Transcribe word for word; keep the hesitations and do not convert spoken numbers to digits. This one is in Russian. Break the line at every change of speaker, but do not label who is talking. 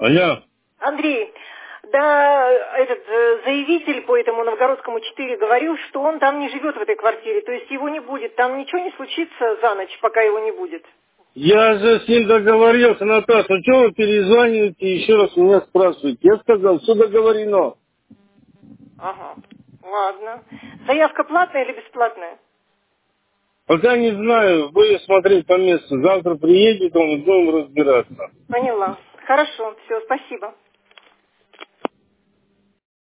Алло.
Андрей, да, этот э, заявитель по этому Новгородскому четыре говорил, что он там не живет в этой квартире, то есть его не будет. Там ничего не случится за ночь, пока его не будет.
Я же с ним договорился, Наташа. Ну что вы перезваниваете и еще раз меня спрашиваете? Я сказал, все договорено.
Ага, ладно. Заявка платная или бесплатная?
Пока не знаю, будем смотреть по месту. Завтра приедет он и будем разбираться.
Поняла. Хорошо, все, спасибо.